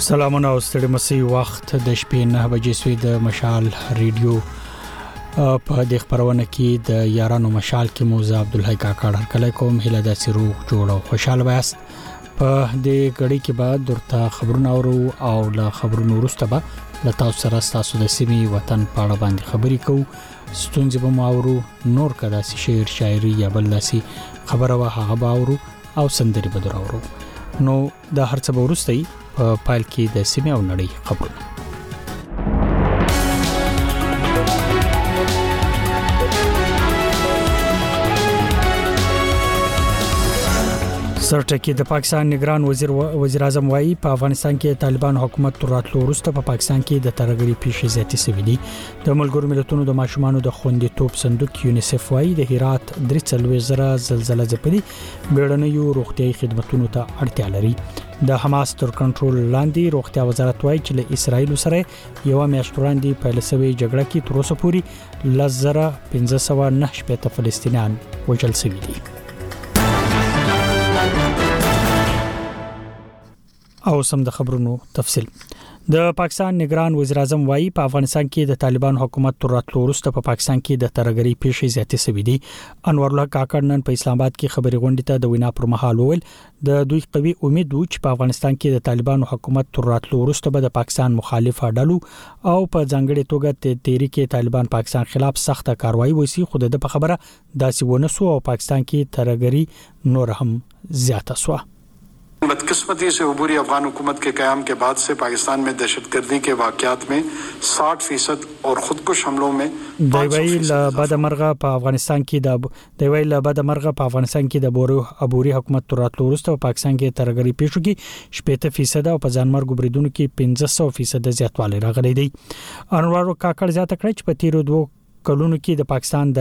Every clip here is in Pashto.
سلامونه او ستړي مسي وخت د شپې 9 بجې سوی د مشال ریډیو په د خبرونه کې د یارانو مشال کې موزه عبدالحی کاکړ هرکله کوم هله د سرو جوړ او خوشاله وایست په دې غړي کې بعد درته خبرونه او له خبرونو وروسته به له تاسو سره تاسو د سیمې وطن په اړه باندې خبرې کوو ستونزې به ماورو نور کدا سي شعر شاعري یا بل داسي خبره وه هغه باورو او سندري به دراورو نو د هرڅه به ورستي په پایل کې د سیمه او نړۍ خبرونه سرټکی د پاکستان نگران وزیر اعظم وایي په افغانستان کې طالبان حکومت تر راتلو وروسته په پاکستان کې د ترهګری پیښې زیاتې شوې دي د ملګرو ملتونو د ماشومانو د خوندیتوب صندوق یونیسف وایي د هرات 340 زلزلہ ځپلي بیړنیو روغتيایي خدماتو ته اړتیا لري د حماس تر کنټرول لاندې روغتیا وزارت وایي چې له اسرایل سره یو میاشت وړاندې په لسوي جګړه کې تر اوسه پورې 1509 فلسطینیان وژل شوي دي او سم د خبرونو تفصیل د پاکستان نگران وزیر اعظم وایي په افغانستان کې د طالبان حکومت تر راتلو وروسته په پاکستان کې د ترهګری پیښې زیاتې شوې دي انور الله کاکړ نن په اسلام آباد کې خبري غونډه ته د وینا پر مهال وویل د دوی قوي امید و چې په افغانستان کې د طالبان حکومت تر راتلو وروسته به د پاکستان مخالف اډلو او په ځانګړي توګه تحریک طالبان پاکستان خلاف سخت کاروایی وسی خو د په خبره داسې ونسو او پاکستان کې ترهګری نور هم زیاته شو बदकिस्मती से अबूरी अफगान हुकूमत के क़याम के बाद से पाकिस्तान में दहशतगर्दी के वाक़यात में 60% और खुदकुश हमलों में د بدمرغه په افغانستان کې د ابوري حکومت تر راتلو وروسته په پاکستان کې ترهګری پیښو کې 70% او په ځانمرګ بریدونو کې 1500% زیاتوالی راغلی دی انور کاکړ زیاته کړی چې په تیرو 2 کلونو کې د پاکستان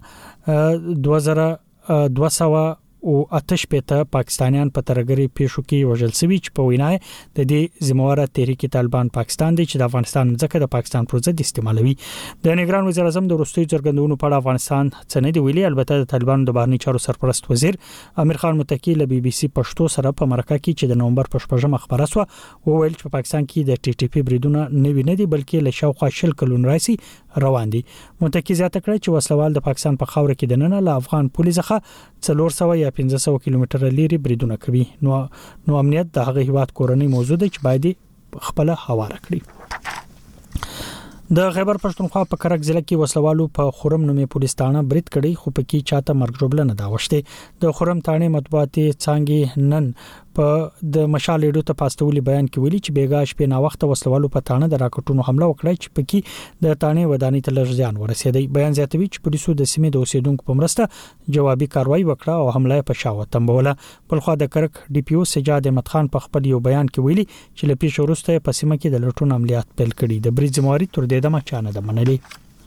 دننه 2200 او آتش پته پاکستانیان په ترهګری پیښو کې وژل شوي چې په وینای د دې ذمہوار تحریک طالبان پاکستان دی چې د افغانستان ځکه د پاکستان پر ضد استعمالوي د نگران وزیر اعظم د وروستي څرګندونو په اړه افغانستان څنګه دی ویلي البته د طالبان د بهرنی چارو سرپرست وزیر امیر خان متکی له بي بي سي پښتو سره په مرکه کې چې د نومبر په 15 خبره سو او ویل چې په پاکستان کې د ټي ټي پی بریدونه نه ویني دي بلکې له شاوخوا شل کلون راسي روان دي متکی زیاته کړی چې وسلوال د پاکستان په خاور کې د نن له افغان پولیسه 400 یا 1500 کیلومتر لري بریدونه کوي نو امنیت د هغه هیواد کورنۍ موضوع ده چې باید خپل حواله کړي د خیبر پښتونخوا په کرک ضلع کې وسلوالو په خورم نومي پولیس تانه برید کړی خو په کې چاته مرګ جوړل نه دا وشته د خورم تانه مطبوعاتي څنګه نن په د مشال ریډیو ته پاستولي بیان کې ویلي چې بیګا شپې نا وخت وسلوالو په تانه د راکټونو حمله وکړه چې پکې د تانه ودانۍ ته لږ ځان ورسېدی بیان زیاتوي چې پولیسو د سیمې د اوسیدونکو په مرسته جوابي کاروایی وکړه او حمله په شاوه تمبوله په خوا د کرک ډي پی او سجاد احمد خان په خپل یو بیان کې ویلي چې لپی شورسته په سیمه کې د لټون عملیات پیل کړي د بریځ موري تر دې دمه چانه د منلي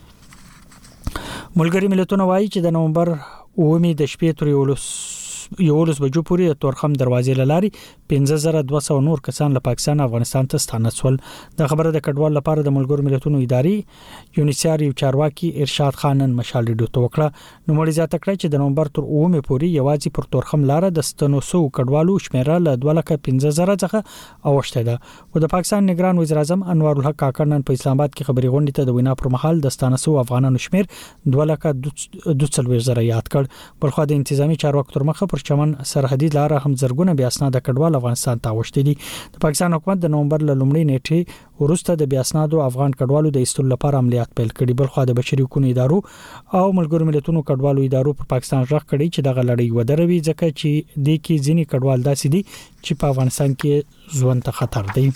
ملګری ملتونه وایي چې د نومبر 9 د شپې تر یولس بجو پورې د تورخم دروازې لاري 15200 نور کسان له پاکستان افغانستان ته ستانسول د خبره د کډوال لپاره د ملګرو ملتونو اداري یونیسیار یو چارواکي ارشاد خانن مشال ډیډو ته وکړه نو مړي زیاته کړی چې د نومبر تر 9 پورې یوازې پر تورخم لار د ستنوسو کډوالو شمیره له 2,15,000 څخه اوښته ده او د پاکستان نگران وزیر اعظم انور الحق کاکړ نن په اسلام آباد کې خبري غونډه ته د وینا پر مهال د ستانسو افغانانو شمیر 2,42,000 یاد کړ بلخو د انتظامی چارواکو تر مخه چمن سرحدي لار هم زرګونه بیا اسناد کډوال افغانستان ته وشتي دي د پاکستان حکومت د نومبر لومړۍ نیټه ورسته د بیا اسنادو افغان کډوالو د ایستلو لپاره عملیات پیل کړي بلخو د بشري حقوقو ادارو او ملګرو ملتونو کډوالو ادارو په پاکستان ځخ کړي چې دغه لړۍ ودروي ځکه چې د کې ځینی کډوال داسې دي چې په افغانستان کې ژوند ته خطر دی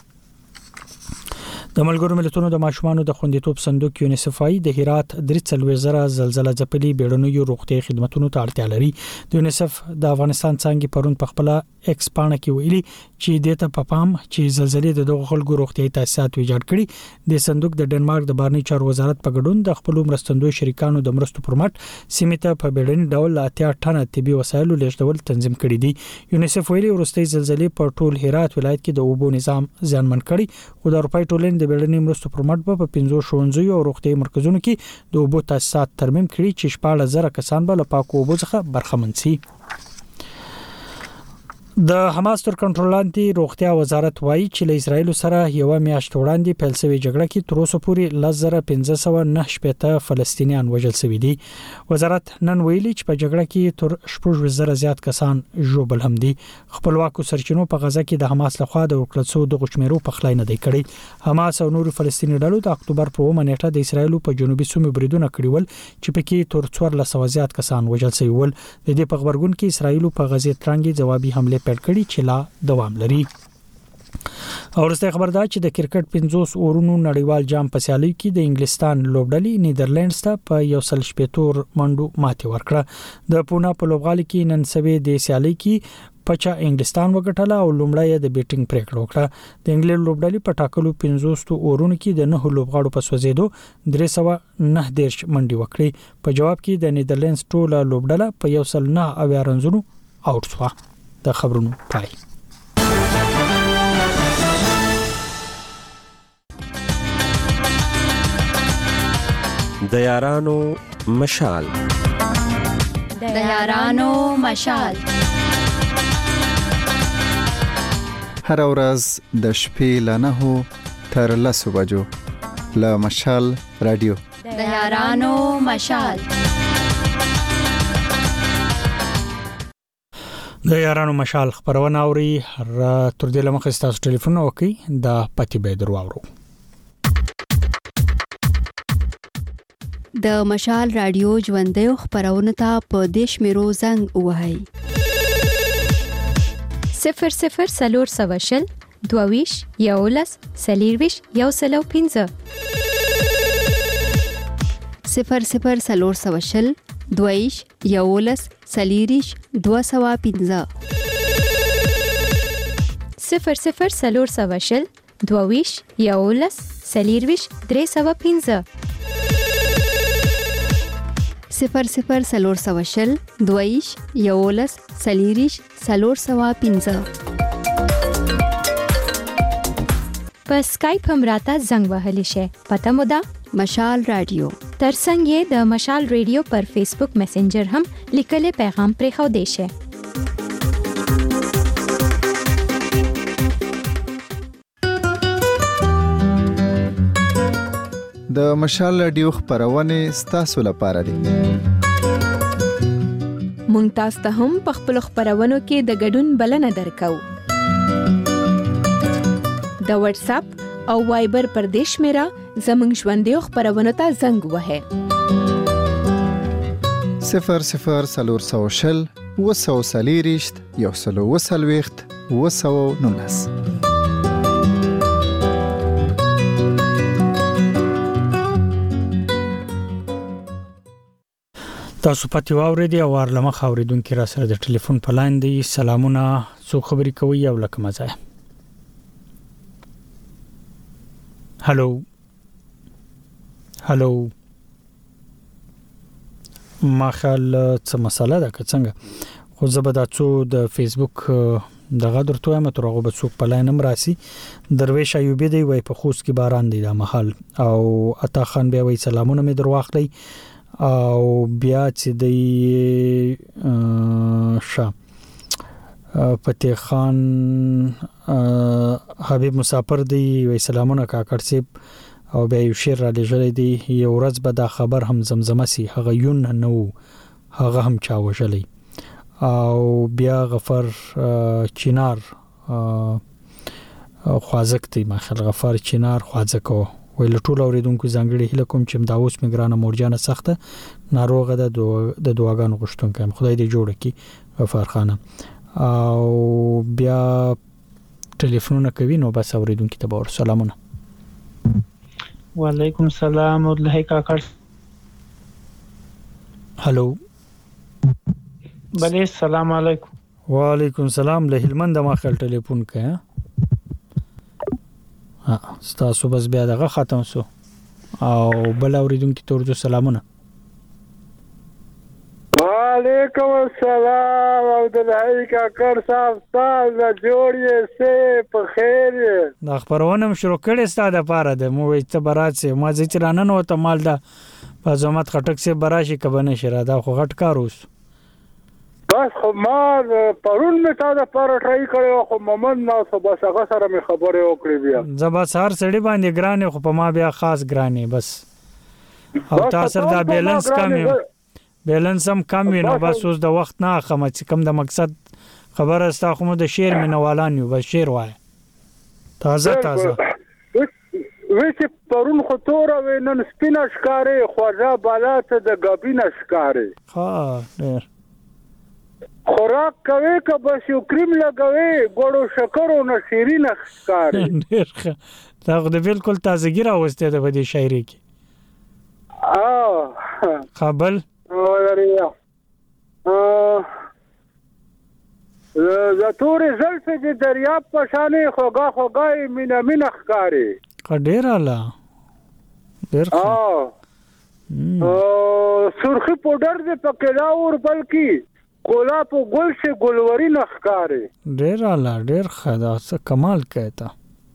د ملګرو ملتونو د ماشومانو د خوندیتوب صندوق یونیسف د هرات 340 زلزلہ ځپلي بیړنیو روغتيایي خدماتو ته اړتیا لري د یونیسف د افغانستان څنګه پرون په خپل ایکس پاڼه کې ویلي چې د ته پام چې زلزلې د دغه خلکو روغتيایي تاسیسات ویجاړ کړي د صندوق د ډنمارک د بهرنی چارو وزارت په ګډون د خپل مرستندوی شریکانو د مرستو پرمټ سیمه ته په بیړني ډول 80 ټنه طبي وسایل لیږدول تنظیم کړي دي یونیسف ویلي ورستي زلزلې په ټول هرات ولایت کې د اوبو نظام ځانمن کړي او د روپای ټولنې د بیړني مرستو پرمټ په 15 ښوونځي او روغتيایي مرکزونو کې د اوبو تاسیسات ترمیم کړي چې 14,000 کسان به له پاکو اوبو څخه برخمن شي د حماس تر کنټرول لاندې روغتیا وزارت وایي چې له اسرایل سره یو میاشت وړاندې پیل شوی جګړه کې تر اوسه پورې 1509 فلسطینیان وژل شوي دي. وزارت نن ویلي چې په جګړه کې تر 14,000 زیات کسان ژوبل هم دي. خپلواکو سرچینو په غزا کې د حماس لخوا د وکړل د غشمیرو په خلای نه دی کړی. حماس او نور فلسطیني ډلو د اکتوبر په 1 نیټه د اسرایل په جنوبي سیمو بریدونه کړي ول چې پکې تر 1400 زیات کسان وژل شوي ول. د دې په خبرګون کې اسرایل په غزې ترانګي جوابي حمله پیل کړي چې لا دوام لري. اورسته خبر دا چې د کرکټ 50 اورونو نړیوال جام په سیالي کې د انګلستان لوبډلې نیدرلینډز ته په 170 منډو ماتې ورکړه. د پونه په لوبغالي کې نن سبا د سیالي کې پچا انګلستان وګټله او لومړی د بیټینګ پریکړه وکړه. د انګلند لوبډلې په ټاکلو 50 اورونو کې د 9 لوبغاړو په سوځېدو 309 منډي وکړي. په جواب کې د نیدرلینډز ټوله لوبډله په 109 رنزونو آوټ شوه. د خبرونو پای. د یارانو مشال. د یارانو مشال. هر ورځ د شپې له 9 تر 10 بجو له مشال رادیو. د یارانو مشال. د یارانو مشال خبرونه اوري. تر دې لمخه تاسو ټلیفون وکړئ د پتی به درواورو. د مشال رادیو ژوندې خبرونه ته په دیش میرو زنګ وهاي 00 سلور سواشل دوویش یولس سلیرویش یوسلو 15 00 سلور سواشل دویش یولس سلیریش 215 00 سلور سواشل دوویش یولس سلیرویش 315 00 سلور سواشل دویش یولس سلیریش 315 په اسکایپ هم راته زنګ وهلی شي. پته مو ده مشال رادیو. ترڅنګ یې د مشال رادیو پر فیسبوک میسنجر هم لیکل پیغام پرې خو دی شي. د مشال رادیو خبرونه ستاسو لپاره دي. مونږ تاسو ته هم په خپل خبرونو کې د ګډون بلنه درکو. د واتس اپ او وایبر پر دیش میرا زمنګ ژوندې خبرونه ته زنګ وهه 00 سلور سواشل وسو سلیریشت یوسلو وسلويخت وسو نونس. تاسو پاتې واورېدي او ورلمه خاوریدونکو را سره د ټلیفون په لاین دی. سلامونه، څو خبرې کوي او لکه مزه. هالو هالو ما خیال څه مسله ده که څنګه، خو زه به دا څو د فیسبوک دغه درته وایم تر هغه به څوک په لاین هم راسي. درویش ایوبی دی وای په خوست کې باران دی دا محل، او عطا خان بیا وای سلامونه مې درواخلی، او بیا چې دی فتح خان حبیب مسافر دی وای سلامونه کاکړ صاحب، او بیا یو شعر را لېږلی دی یو ورځ به دا خبر هم زمزمه سي هغه یون نه هغه هم چا وژلی. او بیا غفر چینار خوازک دی ما خل غفر چینار خوازک ویل ټول اوریدونکو ځانګړي هله کوم چې دا اوس میګرانه مورجانه سخته ناروغه ده د دواګانو غشتونکو خدای دې جوړ کړي غفر خانم. او بیا ټلیفونونه کوي نو بس اوریدونکو ته بور سلامونه. وعلیکم السلام الله کاکړ. هالو بله السلام علیکم. وعلیکم السلام. له هلمند ما خل ټلیفون کړه. ستاسو بس بیا دغه ختم سو او بل اوریدونکو ته ورته سلامونه. وعلیکم السلام عبدالحی کاکړ صاحب، تاسو جوړی سه په خیر. دا خبرونه شروع کړې ستاده پاره ده مو وي ته برات سه ما ځی چرانه نو ته مال دا پزمت خټک سه براشي کبنه شرا دا خو غټ کار اوس. بس خو ما پرون می تا د پر ټرای کړو خو مومن نو خو بس هغه سره می خبرې وکړې بیا زبا سار سړی باندې ګرانه خو په ما بیا خاص ګرانه بس او تاسو دا بیلانس بیلانس هم کم وي نو بس اوس د وخت نه خمه چې کم د مقصد خبره استا خو د شعر مینوالان یو بس شعر وای تازه وې پرون خو تور و نن سپینه ښکارې خواجه بالا ته د غبینه ښکارې ها ډېر خوراک کوي که بس یو کریم لګوي ګوړو شکر او نشیرین ښکارې ډېر دا خو د بالکل تازګي راوسته ده په دې شاعري کې قابل د تورې زلفې د دریاب په شانې خوږه خوږه مینه مینه ښکارې ډېر اعلی ډېر سرخی پودر دې پکې راور بلکې کولا په ګل سے ګلوري نخکارې ډېر اعلی ډېر خدا څه کمال کہتا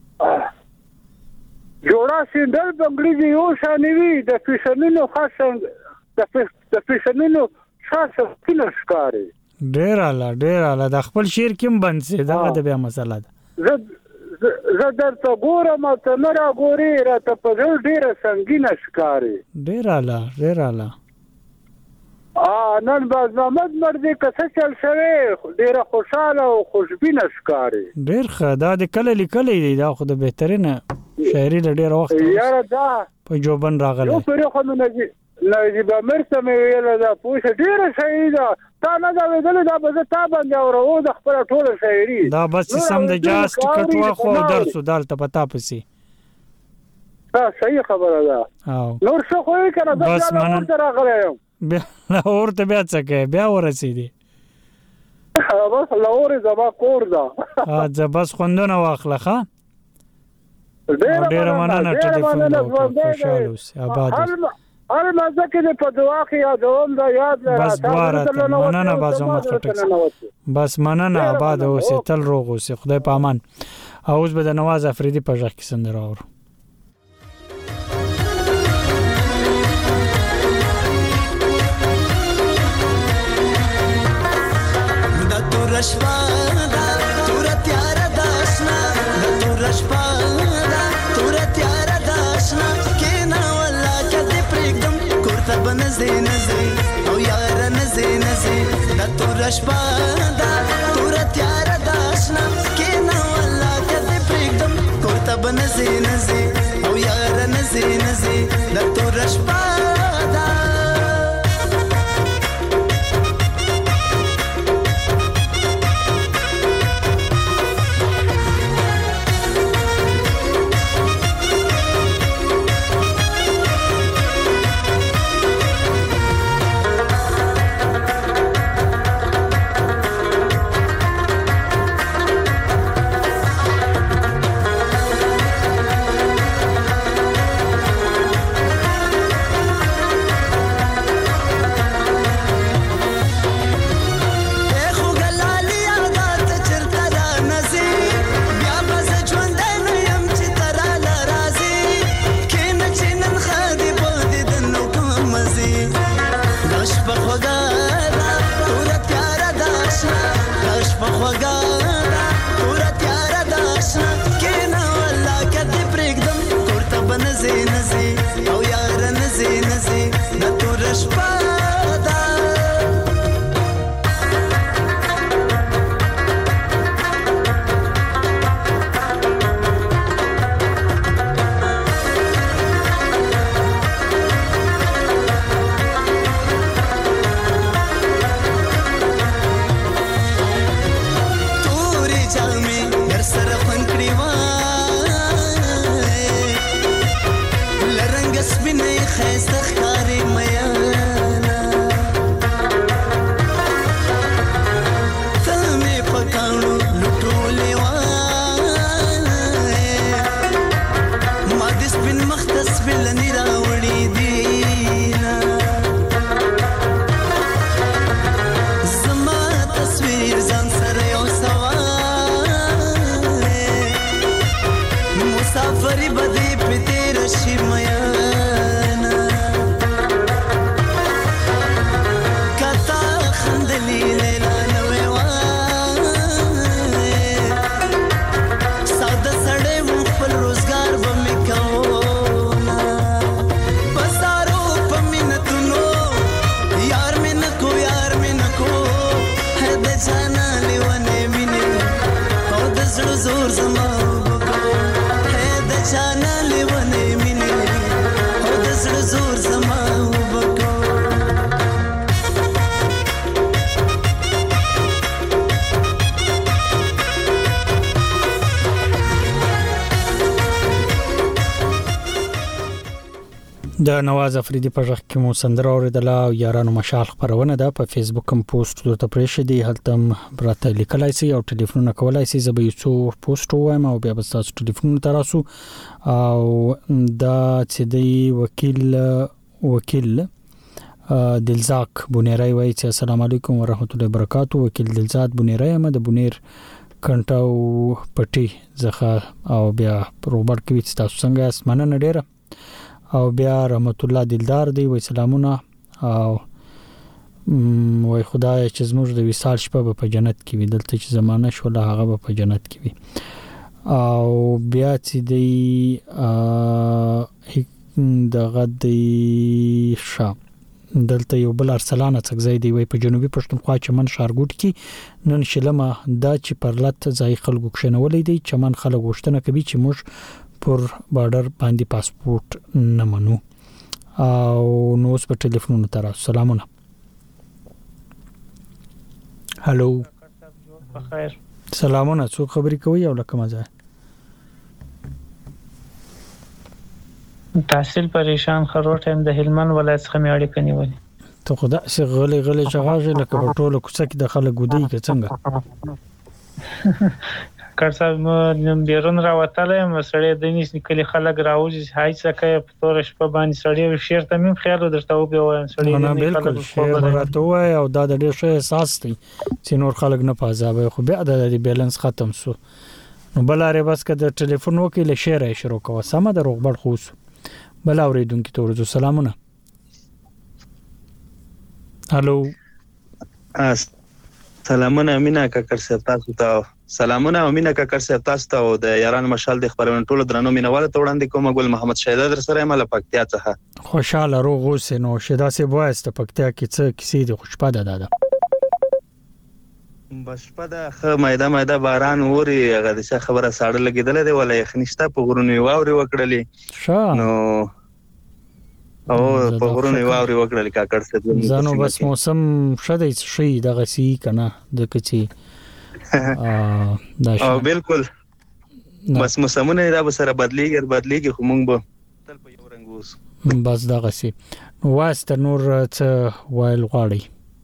جوړا سیندل بنگړي یو شانوي د فیشنونو خاص د فیشنونو خاص کله ښکارې ډېر اعلی د خپل شعر کې بند سي دا د بیا مسله ده زه درته ګورم ته نه را ګورې راته په زړه ډېره سنګینه ښکارې ډېر اعلی نن باز محمد مرضی کسه چل شوی ډېره خوشاله او خوشبینه ښکارې ډېر ښه دا د کله لیکلی دی دا خو د بهترینه شاعري له ډېره وخت یاره دا په جوبن راغلی یو پرې خو مې نجیب امیر ته مې ویله دا پوه ډېره شاعري ده تا نه دا ویدلې دا به زه تا باندې اورو د خپله ټوله شاعري دا بس سم د جاز ټکټ واخو او درسو دالته په تا پسې دا صحیح خبره ده نور څه خو یې که نه زه بیا لاهور ته راغلی یم بیا لاهور ته بیا څه کوې بیا ورسېدې بس لاهور یې زما کور ده زه بس خوندونه واخله ښه ډېره مننه ټلیفون وکړه خوشحاله اوسې آباد اوسې هر مزه کې په دعا کې یادوم دا یاد بس دواره مننه بازو مخټک بس مننه آباد اوسې تل روغ اوسې خدای په امان اوس به د نواز افریدي په ژغ کې سندره اورو د تور شپه دا تور تیار داسنا د تور شپه دا تور تیار داسنا کینا ولا کدی پرګم کوړه بنځي نځي او یار نځي نځي د تور شپه دا تور تیار داسنا کینا ولا کدی پرګم کوړه بنځي نځي او یار نځي نځي د تور شپه دا د نواز افریدي په ځخ کې مو سندره اوریدله او یارانو مشال خبرونه ده په فیسبوک هم پوسټ دوته پرېښه دی هلته براته لیکلای شي او ټلیفون کولای شي زه به یو څو پوسټ وایم او بیا به تاسو ټلیفون تراسو او دا چې دی وکیل دلزاک بونیرای وایي چې السلام علیکم ورحمت الله وبرکاتہ وکیل دلزاد بونیرای هم د بونیر کنټاو پټي زخه او بیا روبرټ کوي تاسو څنګه اسمنه نډیره او بیا رحمت الله دلدار دی وای سلامونه او وای خدای چې زموږ د وصال شپه په جنت کې وي دلته چې زمانہ شوله هغه په جنت کې وي او بیا چې دی دغه دی شام دلته یو بل ارسلان څنګه دی وای په جنوبي پښتونخوا چمن ښارګوټ کې نن شلمه دا چې پرلط ځای خلکو کښنولې دی چمن خلک غوښتنه کوي چې موږ پر بارډر باندې پاسپورت نه منو او نو اوس په ټلیفون تراسو سلامونه هالو بخیر سلامونه څوک خبرې کوي او لکه مزه تحصیل پریشان خروټ هم د هلمند ولایت څخه مې اړیکه نیولې ته خدا څه غلې چغاژه لکه په ټوله کوڅه کې د خلک ګودي کې څنګه کار صاحب نو بیرون راوتلې مسړې د نس نکلي خلک راوځي هاي څخه په تور شپه باندې سړې شیر ته مې خیال درته و به وایم سړې نه بالکل شیر راته وای او دا د ډېر ښه احساس دی چې نور خلک نه پازابه خو بیا د بیلانس ختم شو نو بلاره بس که د ټلیفون وکیل شیر یې شروع کوه سم د روغبړ خوس بل اوریدونکو ته ورته سلامونه هالو سلامونه امینا کاکر صاحب تاسو ته سلامونه امینا کاکر صاحب تاسو ته او د یاران مشال د خبرونه ټول درنو مینواله ته وړاندې کوم ګل محمد شهید در سره مله پکتیا څخه خوشاله روغ اوسې نو شدا سه وایست پکتیا کې څه کیسې د خوشپاده ده بس پدا مایده باران اوري هغه د خبره ساړه لګیدل دی ولا یخنشته په غرونو واوري وکړلې نو او په غرونو واوري وکړلې کاکر صاحب زانو بس موسم شدې شي دغه سي کنه د کچي او بالکل بس موسمونه دا به سره بدليږي خو مونږ به تل په یو رنګ اوس بس دغه سي واسط نور څه وایل غواړي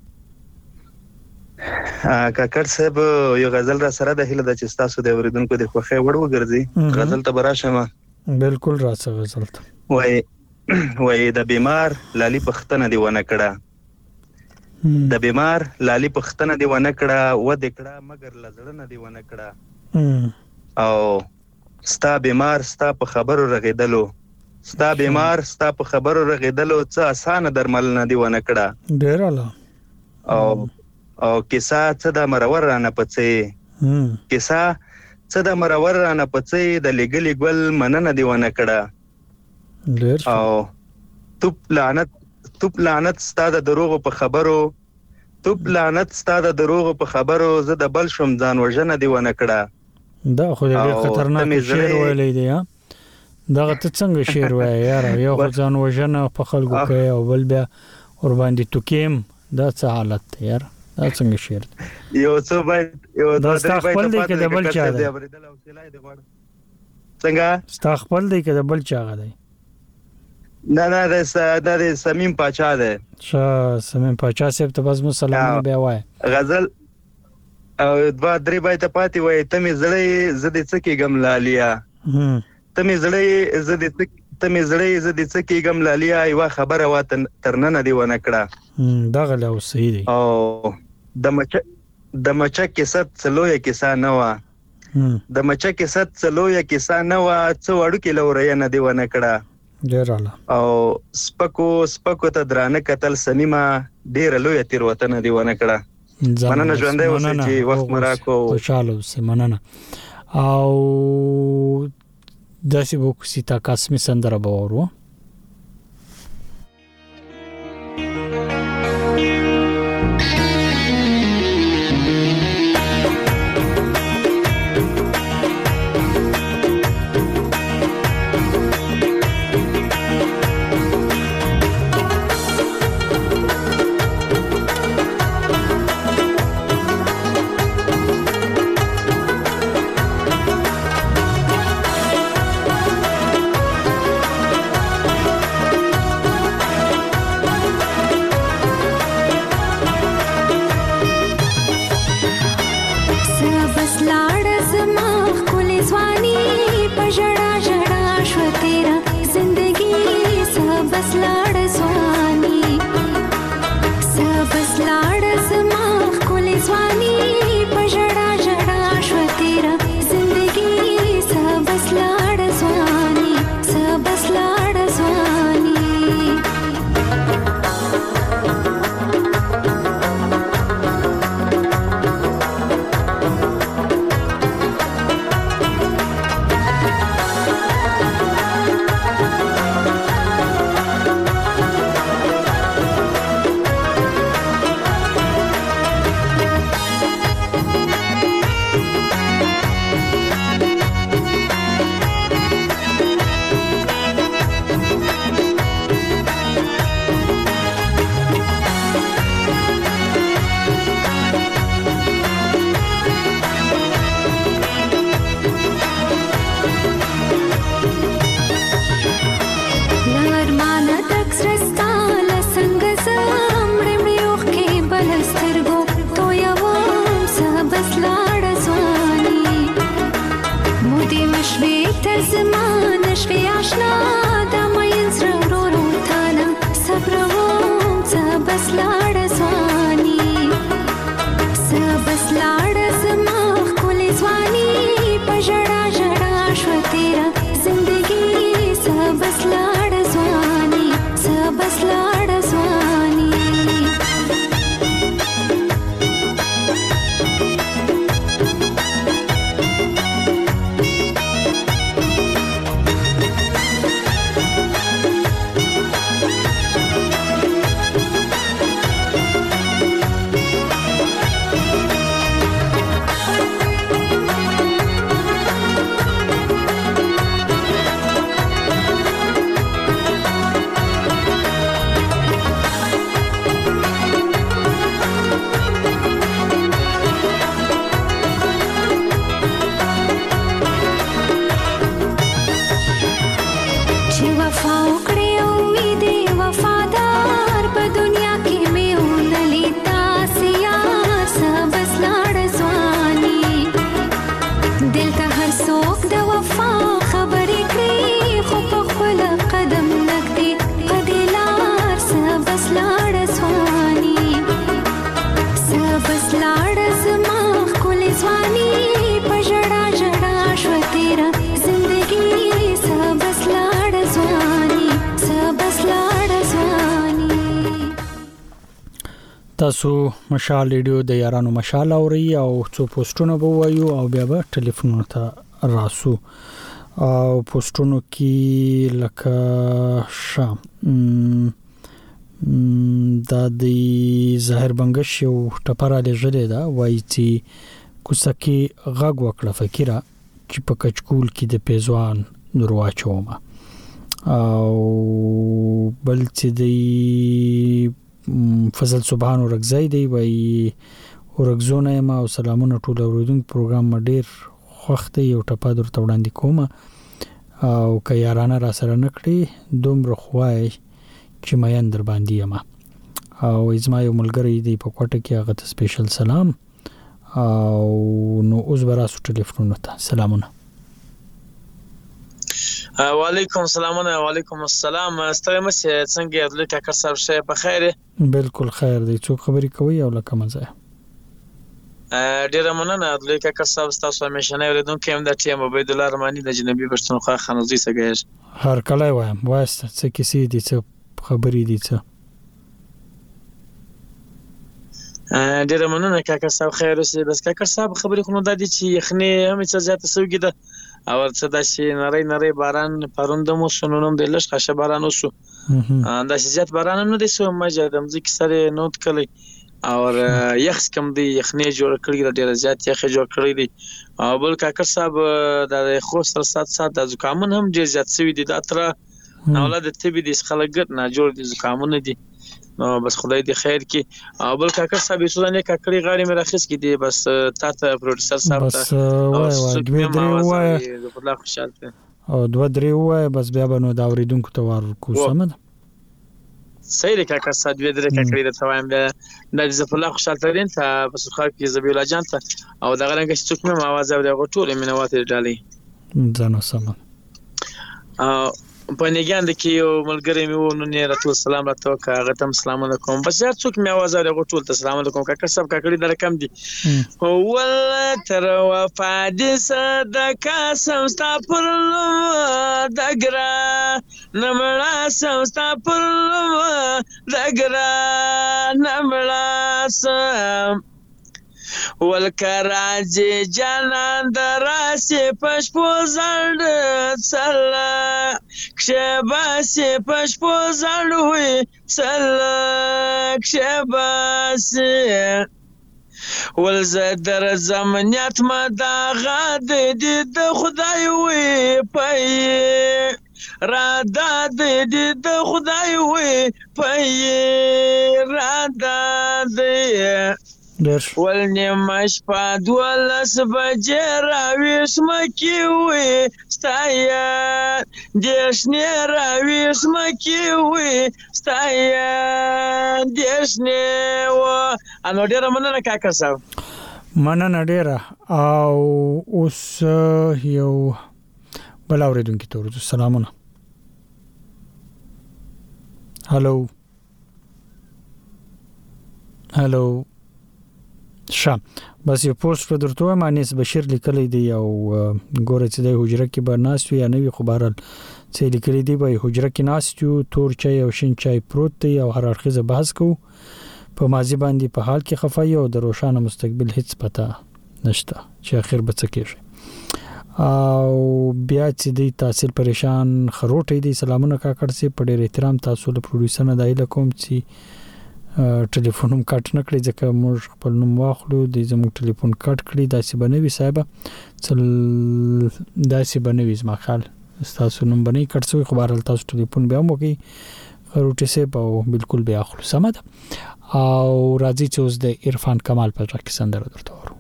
کاکر صاحب یو غزل را سره د هله د چستاسو د اوریدونکو د خوخه وړ وګرځي غزل ته براشمه بالکل راځه غزل ته وای د بیمار لالي پختنه دی ونه کړه د بیمار لالي پختنه دی ونه کړه و د کړه مگر لزړه دی ونه کړه او ستا بیمار ستا په خبرو رغیدلو ستا بیمار ستا په خبرو رغیدلو څه اسانه درمل نه دی ونه کړه ډیر اعلی او کیسه څه د مرور رانه پڅې کیسه څه د مرور رانه پڅې د لګلې ګل مننه دی ونه کړه او توپ لعنت ستاده دروغ په خبرو زه د بل شوم ځان وژنه دی ونه کړه دا خو ډېر خطرناک شعر ویلی دی دا ته څنګه شعر وای یار یو ځان وژنه په خلکو کې او بل بیا ور باندې توکیم دا څه حالت دی یار دا څنګه شعر یو څه باید یو دا خپل دی کې د بل چا دی څنګه خپل دی کې د بل چا دی نه دا سمیم پاچا ده سمیم پاچا صاحب ته بس مسلمان بیا وای غزل او دوا درې بایت پاتې وای ته می زړې زدي څکی غم لالیا ته می زړې زدي څکی غم لالیا یو خبره واتن ترنه دی ونه کړه دا غلا او صحیح دی او د مچک کې ست څلوې کیسه نه وا د مچک کې ست څلوې کیسه نه وا څو وړو کې لورې نه دی ونه کړه ډیر اعلی او سپکو ته درانه قتل سمیمه ډیر لوی تیر وطن دی ونه کړه مننه ژوندې اوسې چې وخت مراکو خوشاله اوسې مننه او داسې وکړي تا قسمي سندره باورو لاړ ځواني سبس لاړ زما ښکلې ځواني په ژړا ژړا شوه تېره زندګي سبس لاړ ځواني سبس لاړ ځواني تاسو مشال ریډیو د یارانو مشال اوري او څو پوسټونه به وایو او بیا به ټلیفون ته راسو او پوسټونو کې لکه شام د ظاهر بنگش یو ټپره لږه ده وایي چې کوڅه کې غږ وکړه فکره چې په کچکول کې د پیزوان درواچوم او بل چې دی فضل سبحان ورغزای دی وای ورغزونه ما او سلامونه ټول اوریدونکو پروګرام ډیر خوخته یو ټپه درته وړاندې کوم او که یارانه را سره نکړي دومره خوای چې مېن در باندې یم او ازما یو ملګری دی په کوټه کې هغه ته سپیشل سلام او نو اوس براسو ټلیفون ته سلامونه وعلیکم السلام وعلیکم السلام ستړي مشه څنګه د لکه کار صاحب شه په خیر بالکل خیر دی څوک خبرې کوي او لکه مزه ډیر مننه د لکه کار صاحب تاسو همیشه نه ورېدونکو هم د ټیم عبید الله رحماني د جنبي پښتونخوا خانوزي څنګه هر کله وایم واسطه څه کیسې دي څه خبرې دي څه ډیر مننه کاکا صاحب خیر اوسې بس کاکا صاحب خبرې خو نو د دې چې یخني هم څه زیاته سوګي ده او څه د شي نری باران پروندمو سنونم د لښ خشه باران وسو دا زیات باران نه دي سو مجه د مزي سره نوٹ کړی او یخ کم دی یخني جوړ کړی ډیر زیات یخ جوړ کړی دی او بل کاکا صاحب د خو سره سات د زکامون هم ډیر زیات سوي دي د اتره اولاد ته به د خلګت نه جوړ دي زکامونه دي نو بس خدای دې خیر کی او بل کاکا صاحب سودانه کاکړي غاړي مې راخص کی دي بس تا ته پروډوسر صاحب ته وای دوه درې وای خدای خوشاله او دوه درې وای بس بیا به نو دا اوریدونکو ته ورکو سمد صحیح کاکا صاحب دوه درې کاکړي د توایم د زفله خوشاله ترين ته بس خو کې زبیل اجان ته او دا غرنګ چې څوک مې आवाज او د غټول مینوات ډالي ځانو سم په نګاند کې یو ملګری مې و نو نه راته سلام راته وکړ هغه ته سلام علیکم بس هر څوک مې आवाज اوري ټول ته سلام علیکم کاکا صاحب کاکړي در کم دي ول تر وفا دې صدقه سمستا پر دګرا نمړا سمستا پر دګرا نمړا سم والکراج جانان دراسی پشپو زرد سلا کشباسی پشپو زرد ہوئی سلا کشباسی والزدر زمنیت مداغا دید خدای ہوئی پایی رادا دید خدای ہوئی پایی رادا دید ولنیمش پا دولس بجې راویش مکی وی ستایا دیشنی راویش مکی وی ستایا دیشنی و انو ډیره مننه کاکا صاحب مننه ډیره او اوس یو بل اوریدونکو ته ورته سلامونه هالو شام بس یو پوسټ په درته مانیس بشیر لیکلی دی او ګوره چې د حجره کې به ناست یا نه وي خو بهرال چې لیکلی دی به حجره کې ناست یو تور چای او شین چای پروت دی او هر اړخیزه بحث کوو په ماضی باندې په حال کې خفای او د روښانه مستقبل هیڅ پته نشته چې اخر به څه کېږي او بیا چې د تحصیل پریشان خروټې دی سلامونه کاکړ سي په ډېر احترام تاسو له پروډوسر نه دایله کوم چې ټلیفون هم کټ نه کړی ځکه موږ خپل نوم واخلو د زموږ ټلیفون کټ کړی داسې بنوي صاحب داسې بنوي زما خیال تاسو نوم بنئ کټ سوی خو بهرحال تاسو ټلیفون بیا مو کوي خروټي سه په بالکل بیا اخلو سم ده او راځي چې اوس د عرفان کمال په ځکه سندره درته ورو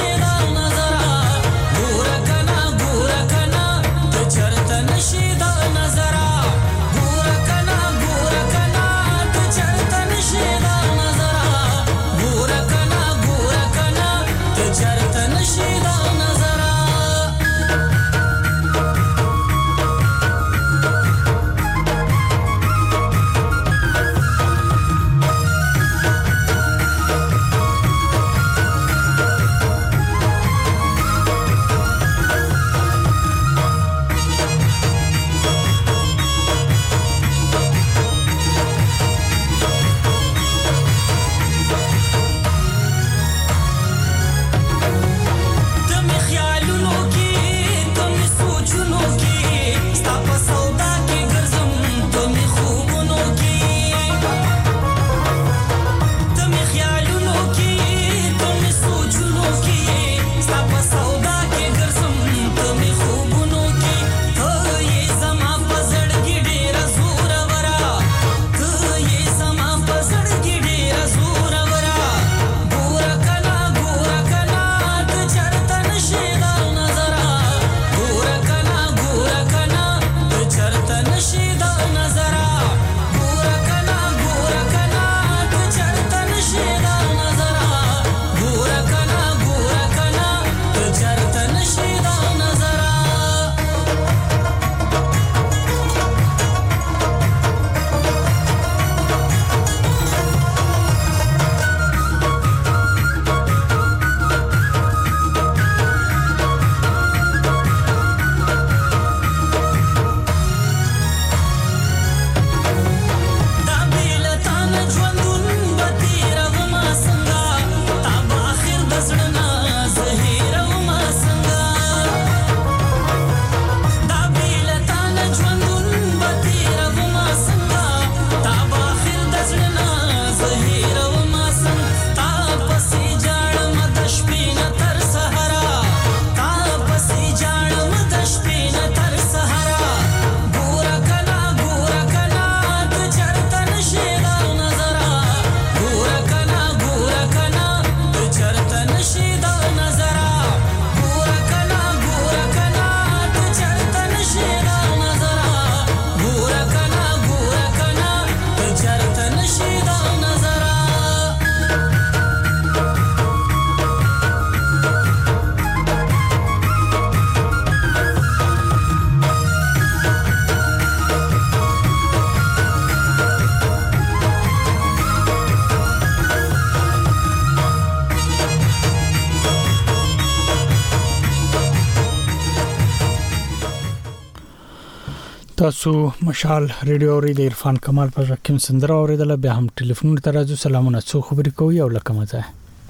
She don't تاسو مشال ریډیو اوري د عرفان کمال په ځکه سندره اوریدله بیا هم ټلیفون ته راځو. سلامونه، څو خبرې کوي او لکه مزه.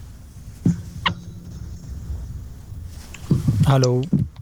هالو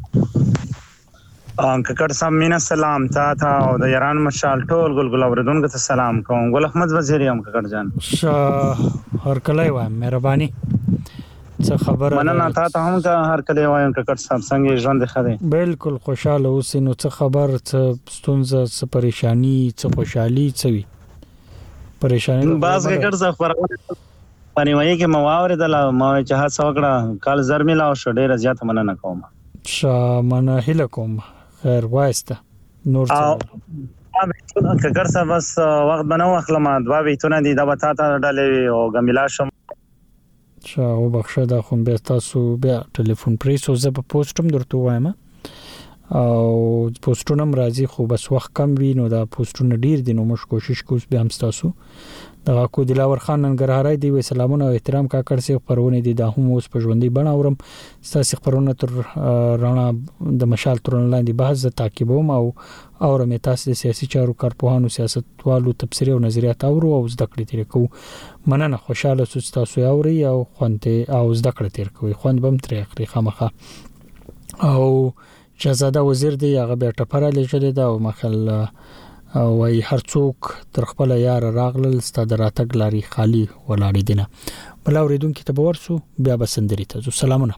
ککړ سمینه سلام تا او د ایران مشال ټول ګلګل اوریدونکو ته سلام کوم. ګل احمد وزیری هم ککړ جان هر کله وایم مهرباني څه خبره مننه تا هم که هر کله وایم ککړ صاحب څنګه ژوند خره بالکل خوشاله اوسې. نو څه خبر څه ستونزه څه پریشانی څه خوشحالي څه وي پریشانی باز ککړ صاحب پرېوایي کې مواورې د ما چې هڅه وکړه کال زر ملا او ډېر زیات مننه کوم. مننه هله کوم. خیر وایسته نور څه ککړ صاحب بس وخت بنو اخلم دوا بیتونه دي دا وتا ته ډلې او ګمیلا شم او بخښه دا خو به تاسو بیا ټلیفون پریسو زه په پوسټم درته وایم او پوسټونم راځي خو بس وخت کم وي نو دا پوسټونه ډیر دي نو موږ کوشش کوو بیا هم تاسو دا کو دلاور خان ننګرهاري دی و سلامونه او احترام کاکړ سي خبرونه دي دا هم اوس په ژوندۍ بڼه اورم تاسو خبرونه تر رانا د مشال ترون لاندې بحث تعقیبوم او اورم تاسو د سیاسي چارو کارپوهانو سیاستوالو تبصره او نظریات اورو او زده کړې تیر کو مننه خوشاله سوس تاسو اوري او خوانته او زده کړې تیر کوي خوند بم تر اخري خامخه او شهزاده وزیر دی هغه به ټپره لېږل دا او مخل وای هر څوک تر خپل یار راغلل ستاد راتګ لاري خالی ولاړې دینه بل اوریدونکو ته ورسو بیا بسندري ته سلامونه.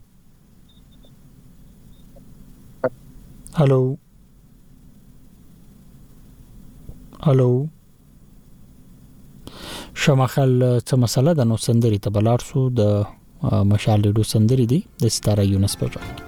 هالو هالو شمخل څه مسله ده نو سندري ته بلارسو د مشال ډو سندري دي د ستاره یونس په ځای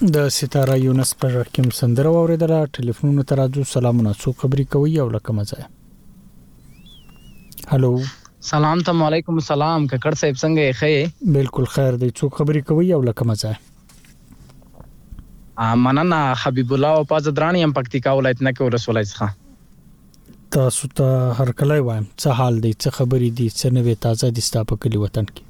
د ستاره یونس په ژغ کې سندره اوریدله. ټلیفون ته راځو. سلامونه. څو خبرې کوي او لکه مزه. هالو. سلام ته علیکم. سلام ککړ صاحب څنګه یې؟ ښه. بالکل خیر دی. څو خبرې کوي او لکه مزه. مننه. حبیب الله او پازدرانی هم پکتیکا ولایت نه کې ورسولای څخه. تاسو ته هر کله وایم څه حال دی، څه خبرې دي، څه نوې تازه دي ستا په کلی وطن کې؟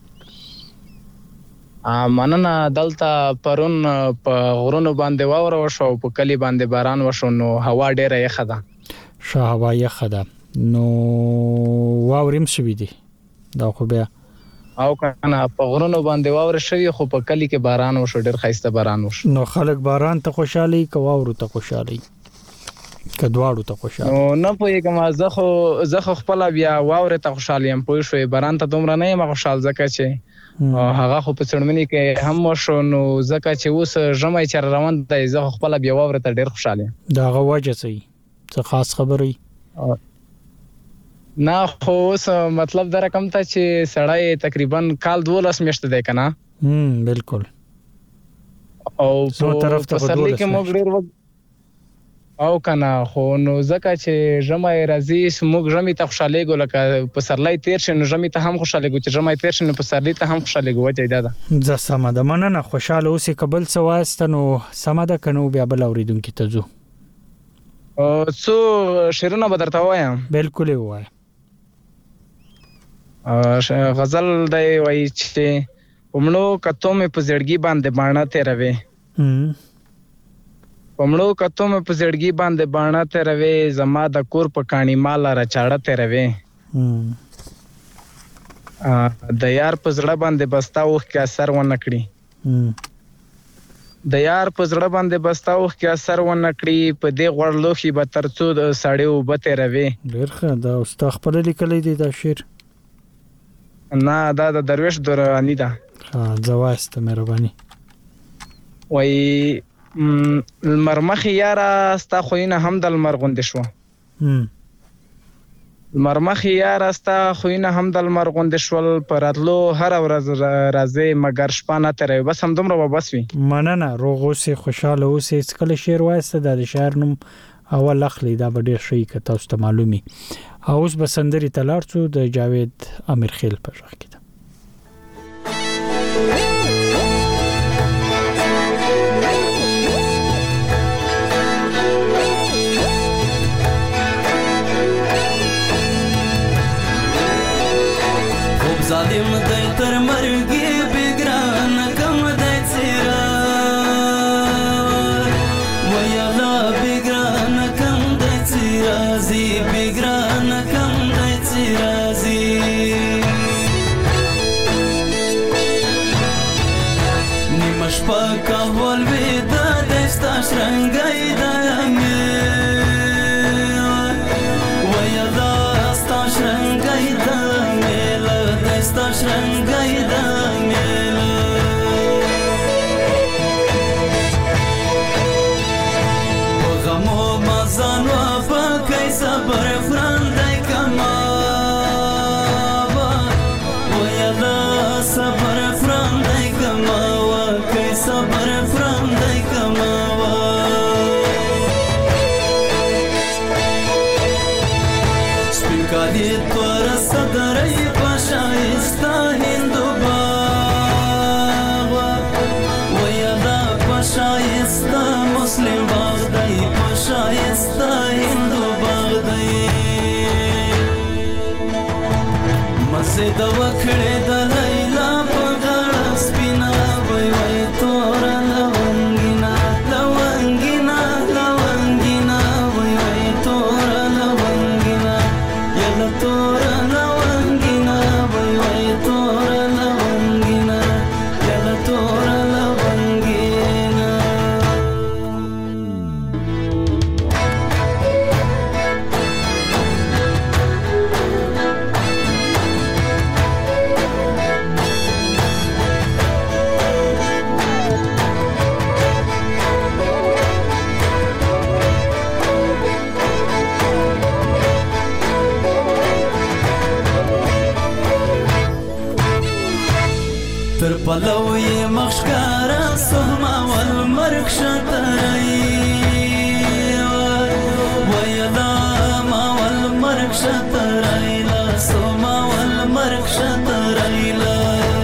مننه. دلته پرون په غرونو باندې واوره وشو، په کلی باندې باران وشو، نو هوا ډیره یخه ده. هوا یخه ده نو واورم شوي دي دا خو بیا او کنه په غرونو باندې واوره شوی، خو په کلی کې باران وشو، ډیر ښایسته باران وشو. نو خلک باران ته خوشالي کواورو ته خوشالي کدواړو ته خوشاله؟ نو نه پوهېږم، زه خو خپل بیا واورې ته خوشاله یم. پوه شوې؟ باران ته دومره نه یم خوشحال، ځکه چې هغه خو په څړمني کې هم وشو، نو ځکه چې اوس ژمی چې روان دی، زه خو خپل بیا واورې ته ډیر خوشاله یم. د هغه وجه څه خاص خبرې نه؟ خو اوس مطلب دا رقم ته چې سړی تقریبا کال 12 میاشتې دی که نه؟ بالکل. او په پسرلي کې موږ ډیر او کنه، خو نو ځکه چې ژمی راځي موږ ژمی ته خوشالېږو، لکه پسرلی تیر شي نو ژمی ته هم خوشالېږو، چې ژمی تیر شي نو پسرلی ته هم خوشالېږو. وجه دا ده. زه سمه ده. مننه. خوشاله اوسې. کبل څه وایسته نو سمه ده که نو بیا بل اورېدونکي ته ځو؟ څو شعرونه به درته ووایم. بالکل یې ووایه. غزل دی وایي چې په مړو کتو مې په زړګي باندې باڼه تېروې، په مړو کتو مې په زړګي باندې باڼه تېروې، زما د کور په کاڼي ماله را چاړه تېروې، د یار په زړه باندې بستا اوښکې اثر ونه کړي، د یار په زړه باندې بستا اوښکې اثر ونه کړي، په دې غوړ لوښي به تر څو د سړې اوبه تېروې. ډېر ښه. دا ستا خپله لیکلی دی دا شعر؟ نه، دا د درویش درانی ده. زه وایسته مهرباني. وایي لمر مخې یاره ستا خویونه هم د لمر غوندې شوه، لمر مخې یاره ستا خویونه هم د لمر غوندې شول، په راتلو هره ورځ راځې مګر شپه نه تېروي. بس همدومره به بس وي. مننه. روغ اوسې، خوشحاله اوسې. څکله شعر وایسته دا د شاعر نوم اول اخلي، دا به ډېر ښه که تاسو ته معلومي. اوس به سندرې ته لاړ شو د جاوید امیرخیل په غږ کې ده. خوب ظالم دی تر مرګي بګران کم دی څیرا ویلا بګران کم دی څیرا زی بګران کم دی څیرا زی نیمش پاکا ول ودا دستا شرنګای دامه ویلا ستا شرنګای دامه ستا شرنګای دامه غمو مزانو پکای صبر فرندای کما ویلا صبر فرندای کما وکای صبر فرندای کما تر پلو یې مخشکارا سهما والمرګ شترای ویلا ما والمرګ شترای لا سهما والمرګ شترای لا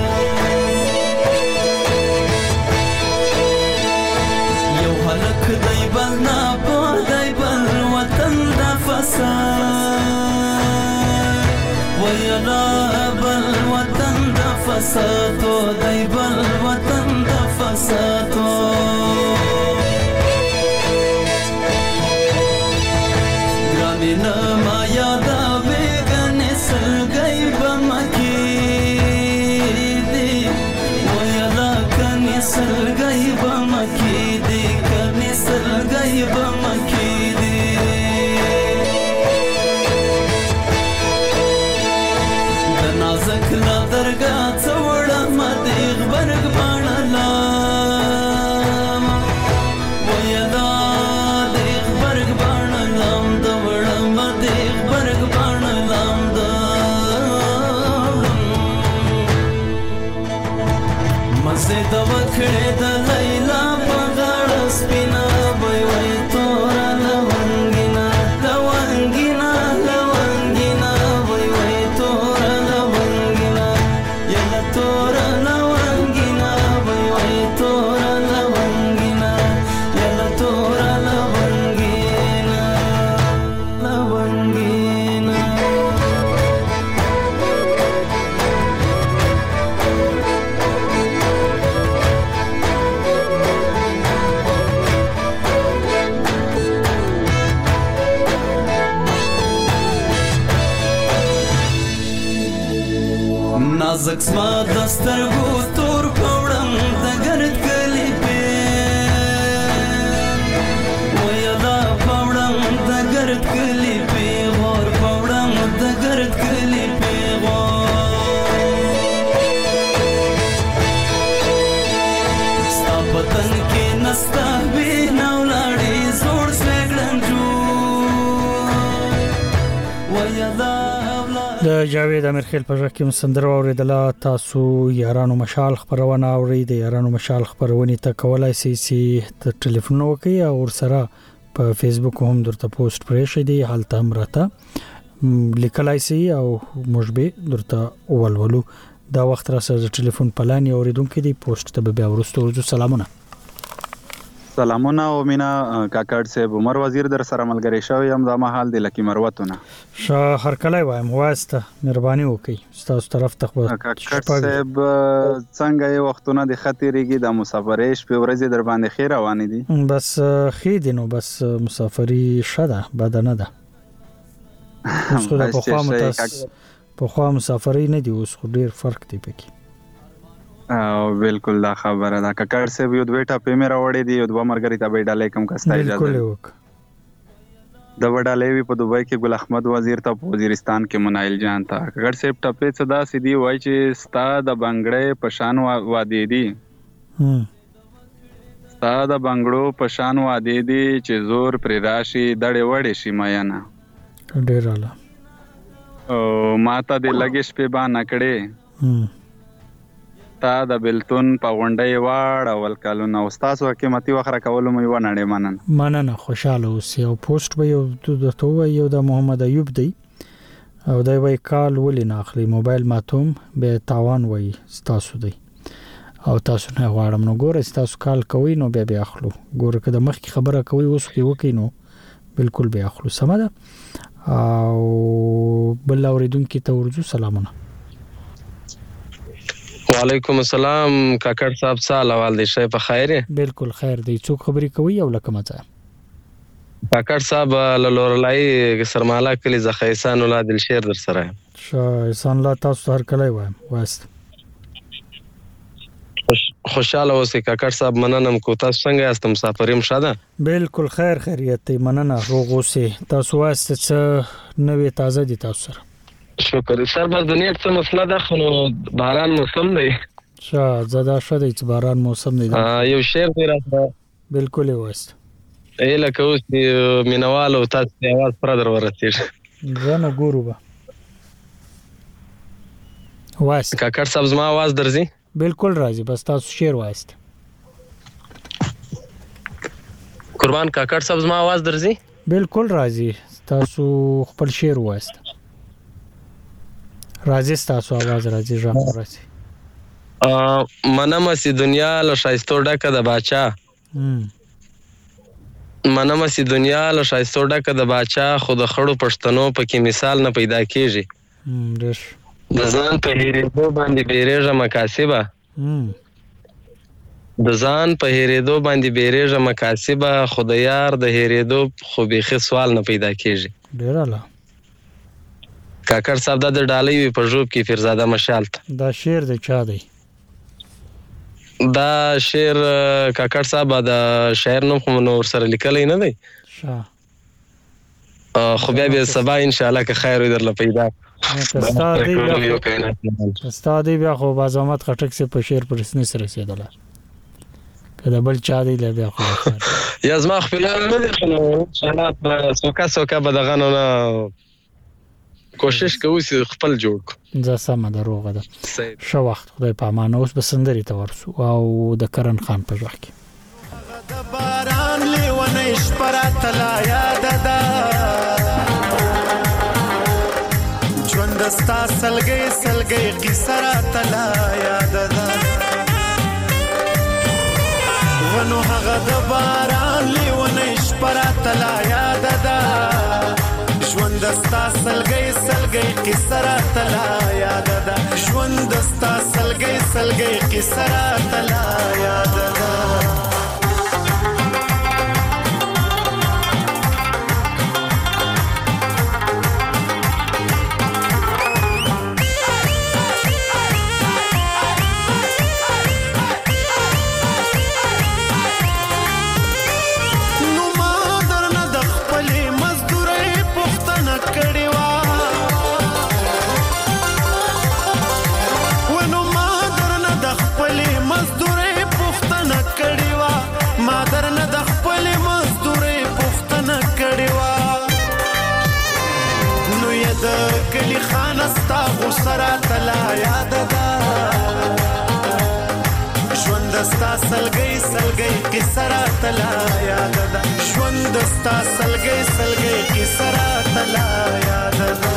یو هلک دی بل نه په دی بل وطن د فساد ویلا بل وطن د فسادو دی بل وطن د فسادو ګرانې نه ما یادوې ګنې سلګۍ به مکې دي ویلا کنې سلګۍ به مکې دي کنې سلګۍ به مکې دي د نازک لا درګاه څه وړم د غبرګ باڼه لام ویلا د غبرګ باڼه لام د وړم د غبرګ باڼه لام د مزه د وکړې د لیلا په غاړه سپینه وای وای تورا لونګینا لونګینا لونګینا وای وای تورا لونګینا یلا تورا لونګینا وای وای تورا لونګینا یلا تورا لونګینا لونګینا نازک زما د سترګو تور پوړم د ګرد کلی پې ویلا پوړم د ګرد کلی پې غور پوړم د ګرد کلی پې غور ستا بدن کې نستا وینه ولاړې زوړ سویګړنجو ویلا د جاوید امیرخیل په ژغ کې مسندره اوریدله. تاسو یارانو مشال خبرونه اورئ. د یارانو مشال خبرونه ته کولای شئ چې ټلیفون وکړئ او سره په فیسبوک هم درته پوسټ پرې شئ دی حالت هم راته لیکلای شئ او موږ به درته ولولو. دا وخت را سره ټلیفون پلان اوریدونکو دی پوسټ ته به ورستو ورځو سلامونه. سلامونه او مینا کاکړ صاحب عمر وزیر در سره ملګری شوی هم دا مهال د لکی مروتونه ش هر کله وایم واسطه مهرباني وکي تاسو طرف ته کاکړ صاحب څنګه یو وختونه د خطرېږي د مسافرېش په ورځ در باندې خیر روان دي بس خې دي نو بس مسافری شده بدنه ده خو د په خوا مسافری نه دی اوس خو ډیر فرق دی پکې بالکل دا خبره ده. کاکړ صاحب یو دوه ټاپې مې راوړې دي یو دوه مرګري ته به ډالې کم کستا اجازه د وډالې وی په دوبۍ کې ګل احمد وزیر ته په وزیرستان کې منایل جان ته کاکړ صاحب ټاپې صدا سیدی وای چې ستا د بنگړې پشان وادي دي ستا د بنگړو پشان وادي دي چې زور پر راشي دړې وړې شي میانا ډیر اعلی او ماته د لګش په با نکړې تا د بلتون په غونډې واړ اول کالونه استاد حکومتي وخره کول مې و نړې مننه خوشاله اوس یو پوسټ به یو د تو یو د محمد ایوب دی او دا وای کال ولې نه اخلي موبایل ماتوم به تاوان وای تاسو دی او تاسو نه غواړم نو ګوره تاسو کال کوي نو به اخلو ګوره کده مخ کی خبره کوي اوس کې وکي نو بالکل به اخلو سمده او بل اوریدونکو ته ورجو سلامونه. وعلیکم السلام کاکړ صاحب سال احوال دي شه په خیر بالکل خیر دی څوک خبري کوي او لکه مزه کاکړ صاحب لورلای سرمالا کلی زخیسان اولاد الشیر در سره شاه انسان لا تاسو هر کله وایم واسط خوشاله اوسئ کاکړ صاحب مننم کو تاسو څنګه یاست مسافریم شاده بالکل خیر خیریت مننه روغ اوسئ تاسو واسط څه نوې تازه دي تاسو سره شکر سر بس دنیا څه مسله ده خو باران موسم دی شاه زدا شوه د باران موسم دی یو شعر دی راځه بالکل واسط ایله کوس مینوالو تاسو आवाज پر در ورسېږي زنه ګورو با واسط کاکړ صاحب زما आवाज درځي بالکل راځي، بس تاسو شعر وایست. قربان کاکړ صاحب زما आवाज درځي؟ بالکل راځي، تاسو خپل شعر وایست. راځي تاسو आवाज راځي، ژوند راځي. منم سی دنیا له شایستو ډکه د باچا، منم سی دنیا له شایستو ډکه د باچا، خو د خړو پښتنو پکې مثال نه پیدا کیږي. د ځان په هېرېدو باندې بیریږه مکاسبه، د ځان په هېرېدو باندې بیریږه مکاسبه، خو د یار د هېرېدو خو بیخي سوال نه پیدا کیږي. ډېر اعلی. کاکړ صاحب دا د ډالۍ وي په ژوب کې فیرزاده مشال ته. دا شعر د چا دی؟ دا شعر کاکړ صاحب د شاعر نوم خو نو ورسره لیکلی نه دی، خو بیا به سبا ان شاء الله که خیر وي درله پیدا. ستا دی بیا خو بازامت خټک سي په شعر پر رسنۍ سره رسېدله، که د بل چا دی بیا خو یا زما خپلان نه دی، خو ان شاء الله څوکه به دغه نه کوشش کوو چې خپل جوړ کړو. زه سمه دروغه ده. ښه وخت، خدای په امان. اوس به سندرې ته ورسو او د کرن خان په ژغ کې. د باران لیونی شپه راته لا یاده ده، ژوند ستا سلګۍ سلګۍ قیصه راته لا یاده ده، ونو هغه د باران لیونی شپه راته لا یاده ده، ژوند ستا سلګۍ سلګۍ قیصه راته لا یاده ده، ژوند ستا سلګۍ سلګۍ قیصه راته لا یاده ده. کلی خانه ستا غوسه راته لا یاده ده، ژوند ستا سلګۍ سلګۍ قیصه راته لا یاده ده، ژوند ستا سلګۍ سلګۍ قیصه راته لا یاده ده.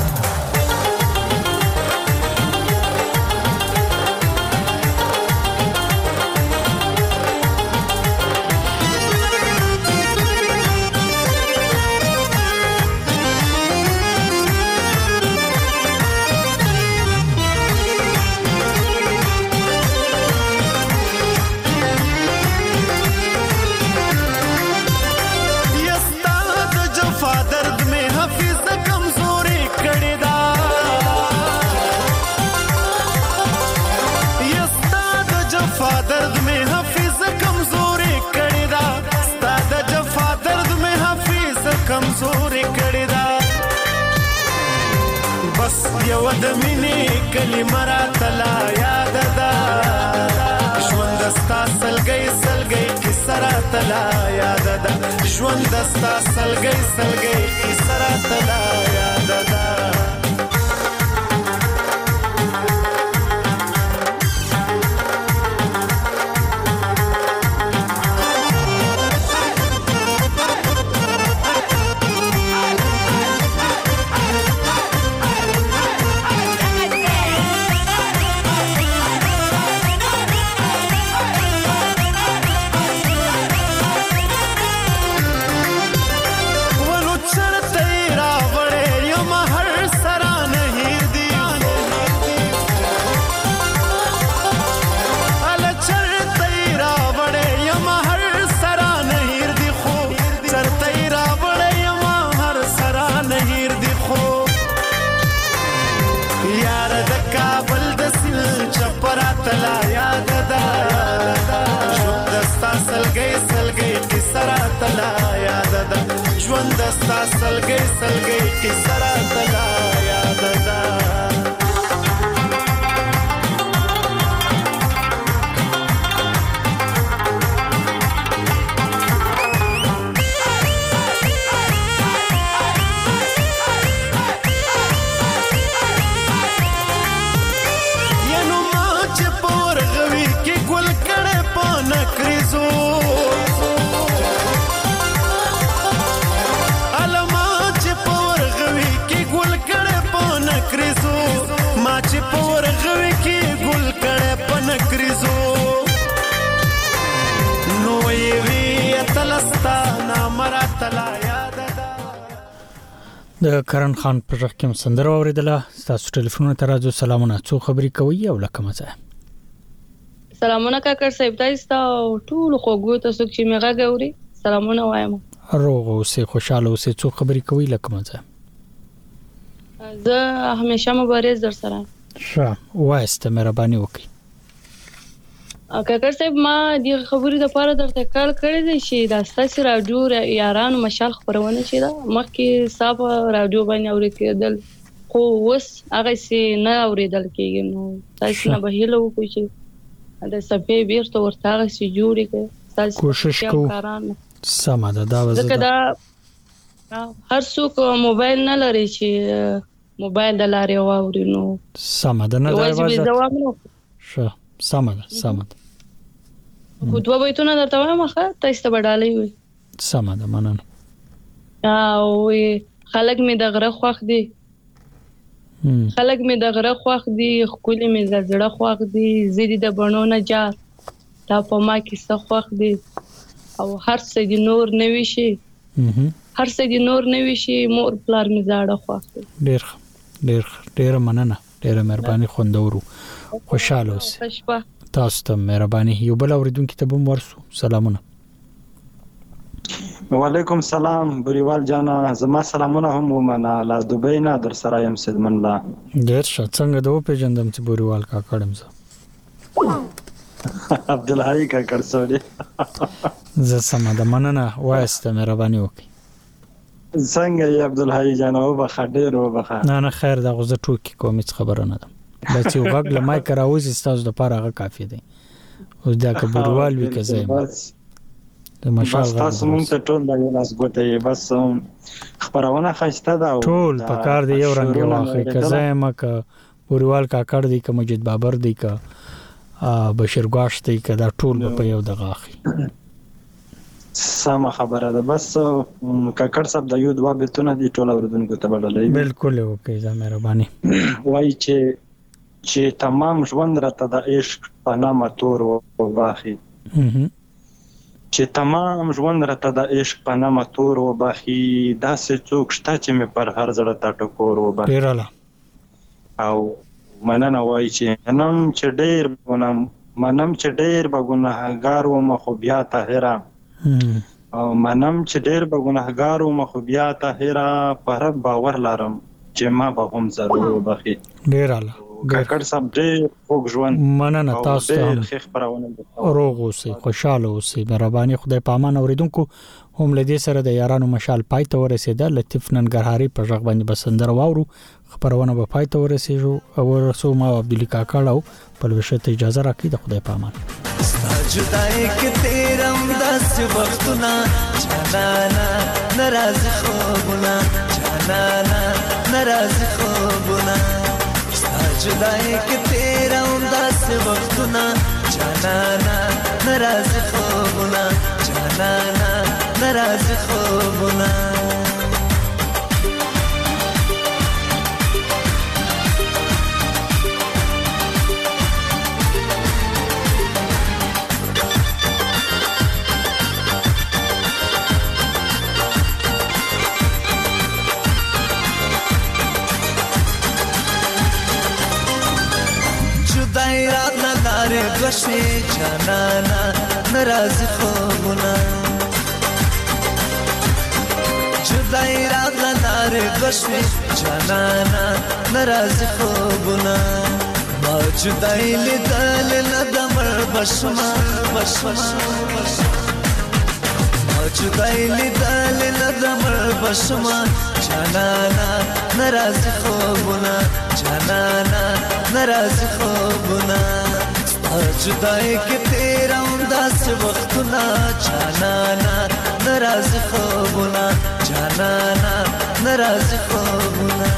یو د مینې کلمه راته لا یاده ده، ژوند ستا سلګۍ سلګۍ قیصه راته لا یاده ده، ژوند ستا سلګۍ سلګۍ قیصه راته لا یاده ده. ژوند ستا سلګۍ سلګۍ قیصه راته لا یاده ده. ینو ما چې په نستا نامراتلا یاد د کرن خان پر ځخ کې سندره اوریدله. تاسو ټلیفون ته راځو. سلامونه، څو خبرې کوي او لکه مزه. سلامونه کاکر صاحب، تاسو ټول خوګو تاسو چې میغه غوري سلامونه وایم. روغ اوسې، خوشاله اوسې. څو خبرې کوي لکه مزه. زه همیشه مبارز در سره. ښه وایسته، مهرباني وکړئ. کاکر صاحب ما د خبرې لپاره درته کال کړی دی چې د ستاسو رادیو یارانو مشال خبرونه شي دا مخکې صاحب رادیو باندې اوریدل، خو اوس هغه سي نه اوریدل کېږي. نو تاسو نه به هیله وکړئ چې د صفې بیرته ورته هغه سي جوړې کړئ. تاسو کوشش کوو. سمه ده. دا وزه دا هر څوک موبایل نه لري چې موبایل د لارې واوري. نو سمه ده. نه دا وزه ښه سمه ده. سمه ده. خو دوه بیتونه درته وایم ښه تاسو ته بدالې وي. سمه ده، مننه. او خلک می د غره خوښ دي، خلک می د غره خوښ دي، خولي می زړه خوښ دي، زیدي د بڼو نه جار دا په ما کې څه خوښ دي. او هر څه دی نور نوي شي، هر څه دی نور نوي شي، مور پلار می زړه خوښ دي. ډېر مننه، ډېر مهرباني. خوندورو، خوشاله اوسئ. تاسو ته مهرباني. یو بل اوریدونکو ته بم ورسو. سلامونه. وعلیکم سلام بریوال جانا، زما سلامونه هم ومنه. لا دوبۍ نه در سره یم سیدمن الله. ډېر ښه. څنګه د وپېژندم چې بریوال کاکړم زه؟ عبدالحی کاکړ سوري. زه سمه ده، مننه. وایسته، مهرباني وکړئ. څنګه یې عبدالحی جانا؟ وبخه، ډېر وبخه. نه خیر ده، زه ټوکې کوم، هېڅ خبره نه ده. بس یو غږ له مایک راوځي ستاسو دپاره هغه کافي دی. اوس دا که بریوال وي که زه یم د مشال غږ. تاسو مونږ ته ټول د یو لاس ګوته یې. بس خپرونه ښایسته ده. ټول په کار دی یو رنګ یې واخلئ. که زه یم، که بریوال کاکړ دی، که مجید بابر دی، که بشیر ګواش دی، که دا ټول به په یو دغه اخلي. سمه خبره ده. بس کاکړ صاحب د یو دوه بیتونه دي ټول اوریدونکو ته بدلوي. بالکل وکړئ، زه مهرباني. وایي چې تمام ژوند راته د عشق په نامه تور وباخي، چې تمام ژوند راته د عشق په نامه تور وباخي، داسې څوک شته چې مې پر هر زړه ته ټکور وباخي. او مننه. وایي چې منم چې ډېر به ګناهګار وم خو بیا طاهره، او منم چې ډېر به ګناهګار وم خو بیا طاهره، په رب باور لرم چې ما به هم ضرور وبخي. ډېر اعلی کاکړ صاحب، ډېر خوږ ژوند. مننه. تاسو ته روغ اوسئ، خوشاله اوسئ، مهرباني. خدای په امان. اوریدونکو هم له دې سره د یارانو مشال پای ته ورسېده. لطیف ننګرهاري په غږ باندې بسندر واورو. خبرونه به پای ته ورسېږو. ما عبدالي کاکړ او پلوشه ته اجازه راکړئ. د خدای په امان. جدای کې تیرم داسې وختونه جانانا، ناراضي خوبونه جانانا، ناراضي خوبونه. جدای کې تیرم داسې وختونه جانانا، ناراضي خوبونه جانانا، ناراضي خوبونه. دوشوی جانانا، ناراضی خوبونه جدای راغله لارې دوشوی جانانا، ناراضی خوبونه. ما جدای لیدل نه د مړ بشما، ما جدای لیدل نه د مړ بشما جانانا، ناراضی خوبونه جانانا، ناراضی خوبونه. جدای کې تیرم داسې وختونه جانانا، ناراضي خوبونه جانانا، ناراضي خوبونه.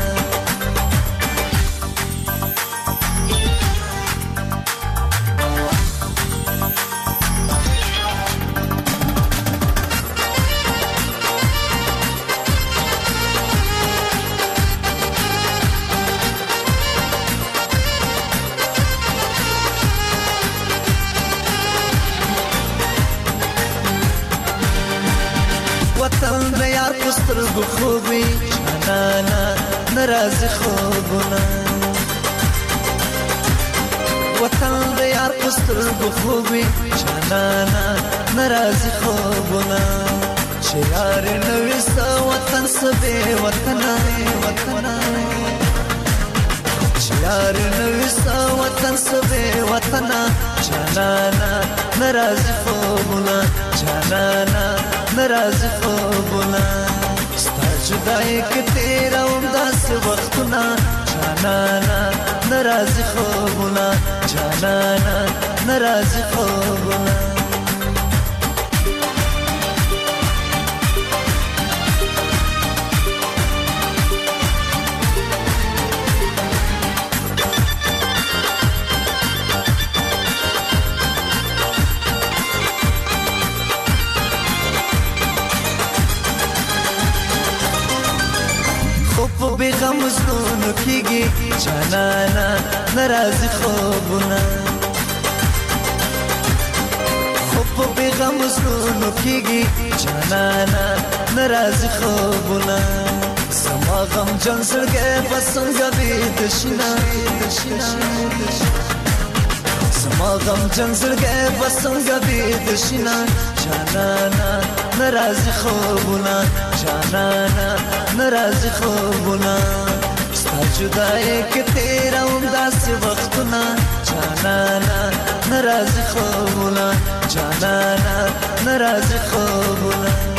پسترګو خوبي جانانا ناراضي خوبونه وطن د یار پسترګو خوبي جانانا ناراضي خوبونه چې یار نوې سا وطن سبه وطن یار نوې سا وطن سبه وطن جانانا ناراضي خوبونه جانانا ناراضي خوبونه ستا جدای کې تیرا ومداس وختونه جانانا ناراضي خوبونه جانانا ناراضي خوبونه غم زنونو کیږي جانانا ناراضي خوبونه خوب به غم زنونو کیږي جانانا ناراضي خوبونه سما غم جن سرګه پسنګ به دشنا سما غم جن سرګه پسنګ به دشنا جانانا ناراضي خوبونه جانانا ناراضي خوبونه ستا جدای کې تیرا ومداس وختونه جانانا ناراضي خوبونه جانانا ناراضي خوبونه